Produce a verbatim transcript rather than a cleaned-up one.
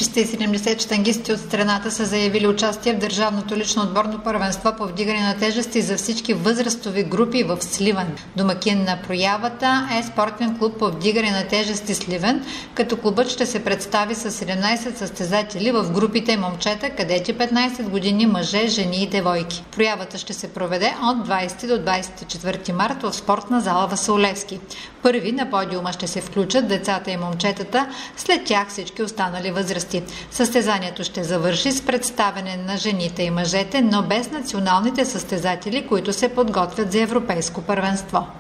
триста и седемдесет щангисти от страната са заявили участие в Държавното лично отборно първенство по вдигане на тежести за всички възрастови групи в Сливен. Домакин на проявата е спортен клуб по вдигане на тежести Сливен, като клубът ще се представи с седемнайсет състезатели в групите момчета, кадети петнайсет години, мъже, жени и девойки. Проявата ще се проведе от двайсети до двайсет и четвърти март в спортна зала Васил Левски. Първи на подиума ще се включат децата и момчетата, след тях всички останали възрасти. Състезанието ще завърши с представяне на жените и мъжете, но без националните състезатели, които се подготвят за европейско първенство.